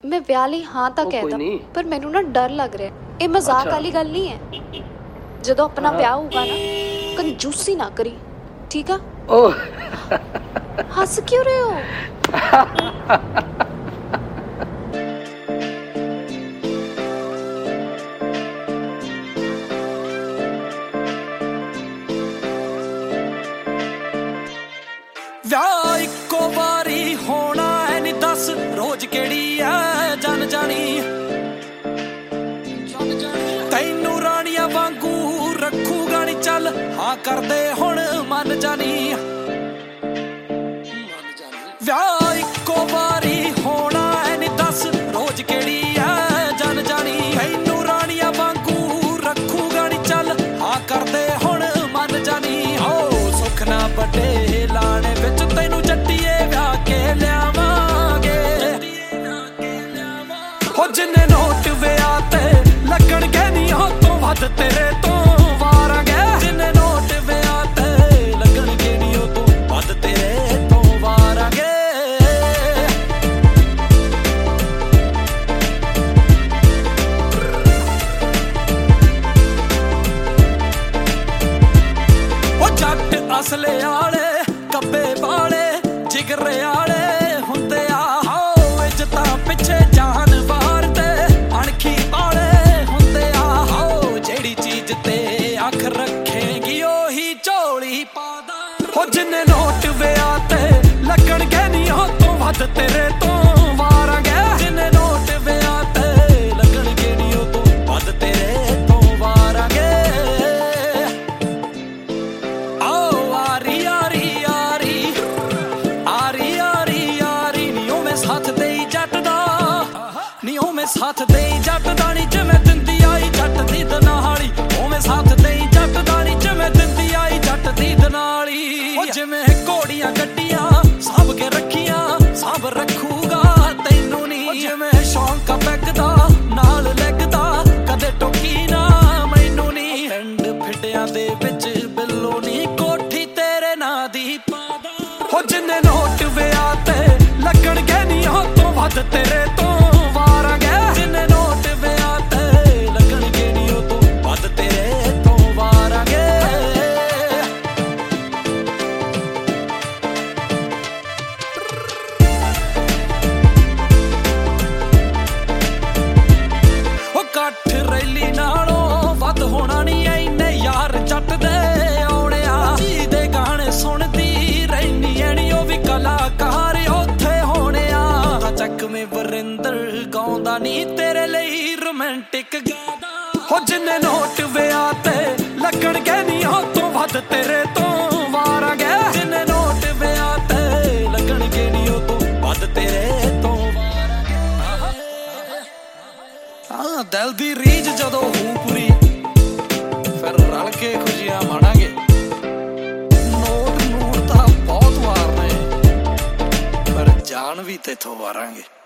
मैं ਵਿਆਹ ਲਈ ਹਾਂ ਤਾਂ ਕਹਿਦਾ ਪਰ ਮੈਨੂੰ ਨਾ ਡਰ ਲੱਗ ਰਿਹਾ। ਇਹ ਮਜ਼ਾਕ ਵਾਲੀ ਗੱਲ ਨਹੀਂ ਹੈ। ਜਦੋਂ ਆਪਣਾ ਵਿਆਹ ਹੋਊਗਾ ਨਾ ਕੰਜੂਸੀ ਨਾ ਕਰੀ, ਠੀਕ ਆ? ਓਹ ਹੱਸ ਕਿਉਂ ਰਹੇ ਹੋ? ਵਿਆਹ ਇੱਕੋ ਵਾਰੀ ਹੋਣਾ ਐ ਨੀ ਦੱਸ ਰੋਜ਼ ਕਿਹੜੀ ਐ ਜਨ ਜਾਣੀ। ਤੈਨੂੰ ਰਾਣੀਆਂ ਵਾਂਗੂ ਰੱਖੂਗਾ ਨੀ ਚੱਲ ਹਾਂ ਕਰਦੇ ਹੁਣ ਮੰਨ ਜਾਣੀ। ਵਿਆਹ ਇੱਕੋ ਵਾਰੀ ਹੋਣਾ ਐ ਨੀ ਦੱਸ ਰੋਜ਼ ਕਿਹੜੀ ਐ ਜਨ ਜਾਣੀ। ਤੈਨੂੰ ਰਾਣੀਆਂ ਵਾਂਗੂ ਰੱਖੂਗਾ ਨੀ ਚੱਲ ਹਾਂ ਕਰਦੇ ਹੁਣ ਮੰਨ ਜਾਣੀ। ਓ ਸੁੱਖ ਨਾ ਵੱਡੇ ਲਾਣੇ ਵਿੱਚ ਤੈਨੂੰ ਜੱਟੀਏ ਵਿਆਹ ਕੇ ਲਿਆਵਾਂਗੇ। ਹੋ ਜਿੰਨੇ ਨੋਟ ਵਿਆਹ ਤੇ ਲੱਗਣਗੇ ਨੀ ਉਹ ਤੋਂ ਵੱਧ ਤੇਰੇ ਤੋਂ ਵਾਰਾਂਗੇ। ਜਿੰਨੇ ਨੋਟ ਵਿਆਹ ਤੇ ਲੱਗਣਗੇ ਨੀ ਉਹ ਤੋਂ ਵੱਧ ਤੇਰੇ ਤੋਂ ਵਾਰਾਂਗੇ। ਉਹ ਜੱਟ ਅਸਲੇ ਵਾਲੇ ਕੱਬੇ ਵਾਲੇ ਜਿਗਰੇ ਵਾਲੇ ਹੁੰਦੇ ਆ। ਹੋ ਇੱਜ਼ਤਾਂ ਪਿੱਛੇ ਜਾਨ ਵਾਰ ਤੇ ਅਣਖੀ ਵਾਲੇ ਹੁੰਦੇ ਆ। ਹੋ ਜਿਹੜੀ ਚੀਜ਼ ਤੇ ਅੱਖ ਰੱਖੇਗੀ ਉਹੀ ਝੋਲੀ ਪਾ ਦਾਂ। ਹੋ ਜਿੰਨੇ ਨੋਟ ਵਿਆਹ ਤੇ ਲੱਗਣਗੇ ਨੀ ਉਹ ਤੋਂ ਵੱਧ ਤੇਰੇ ਤੋਂ ਵਾਰਾਂਗੇ। ਜਿੰਨੇ ਨੋਟ ਵਿਆਹ ਤੇ ਲੱਗਣਗੇ ਨੀ ਉਹ ਤੋਂ ਵੱਧ ਤੇਰੇ ਤੋਂ ਵਾਰਾਂਗੇ। ਆਓ ਆਰੀ ਆਰੀ ਆਰੀ ਆਰੀ ਆਰੀ ਆਰੀ ਨੀ ਉਹ ਮੈਂ ਸਾਥ ਦੇਈ ਜੱਟ ਦਾ। ਨੀ ਉਹ ਮੈਂ ਸਾਥ ਦੇਈ ਜੱਟ ਦਾ ਨੀ ਜਿਵੇਂ ਦਿੰਦੀ ਆਈ ਜੱਟ ਦੀ ਦਨਾਲੀ। ਉਹ ਮੈਂ ਸਾਥ ਦੇਈ ਜੱਟ ਦਾ ਨੀ ਜਿਵੇਂ ਦਿੰਦੀ ਆਈ ਜੱਟ ਦੀ ਦਨਾਲੀ। ਉਹ ਜਿਵੇਂ ਘੋੜੀਆਂ ਗੱਡੀਆਂ ਸਾਂਭ ਕੇ ਰੱਖੀਆਂ ਸਾਂਭ ਰੱਖੂਗਾ ਤੈਨੂੰ ਨੀ। ਜਿਵੇਂ ਸ਼ੌਂਕ ਬੈਗ ਦਾ ਨਾਲ ਲੱਗਦਾ ਕਦੇ ਟੋਕੀ ਨਾ ਮੈਨੂੰ ਨੀ। ਪਿੰਡ ਫਿੱਟਿਆਂ ਦੇ ਵਿੱਚ ਬਿੱਲੋ ਨੀ ਕੋਠੀ ਤੇਰੇ ਨਾਂ ਦੀ ਪਾਦਾ। ਹੋ ਜਿੰਨੇ ਨੋਟ ਵਿਆਹ ਤੇ ਲੱਗਣਗੇ ਨੀ ਉਹ ਤੋਂ ਵੱਧ ਤੇਰੇ ਤੋਂ ਵਾਰਾਂਗੇ। ਜਿੰਨੇ ਨੋਟ ਵਿਆਹ ਤੇ ਲੱਗਣਗੇ ਨੀ ਉਹ ਤੋਂ ਵੱਧ ਤੇਰੇ ਤੋਂ ਵਾਰਾਂਗੇ। ਉਹ ਕੱਠ ਰੈਲੀ ਨਾਲੋਂ ਵੱਧ ਹੋਣਾ ਨੀ ਐਨੇ ਯਾਰ ਜੱਟ ਦੇ ਆਉਣੇ ਆ। ਜਿਹਦੇ ਗਾਣੇ ਸੁਣਦੀ ਰਹਿਨੀ ਐਣੀ ਉਹ ਵੀ ਕਲਾਕਾਰ ਉੱਥੇ ਹੋਣੇ ਆ। ਤਾਂ ਚੱਕਵੇਂ ਵਰਿੰਦਰ ਗਾਉਂਦਾ ਨੀ ਤੇਰੇ ਲਈ ਰੋਮਾਂਟਿਕ ਗਾਣਾ। ਹੋ ਜਿੰਨੇ ਨੋਟ ਵਿਆਹ ਤੇ ਲੱਗਣਗੇ ਨੀ ਉਹ ਤੋਂ ਵੱਧ ਤੇਰੇ ਤੋਂ ਵਾਰਾਂਗੇ। ਜਿੰਨੇ ਨੋਟ ਵਿਆਹ ਤੇ ਲੱਗਣਗੇ ਨੀ ਉਹ ਤੋਂ ਵੱਧ ਤੇਰੇ ਤੋਂ ਵਾਰਾਂਗੇ। ਹਾਂ ਦਿਲ ਦੀ ਰੀਝ ਜਦੋਂ ਹੋ ਪੂਰੀ ਫਿਰ ਰਲ ਕੇ ਖੁਸ਼ੀਆਂ ਮਾਣਾਂਗੇ। ਨੋਟ ਨੂਟ ਤਾਂ ਬਹੁਤ ਵਾਰਨੇ ਪਰ ਜਾਨ ਵੀ ਤੇਥੋਂ ਵਾਰਾਂਗੇ।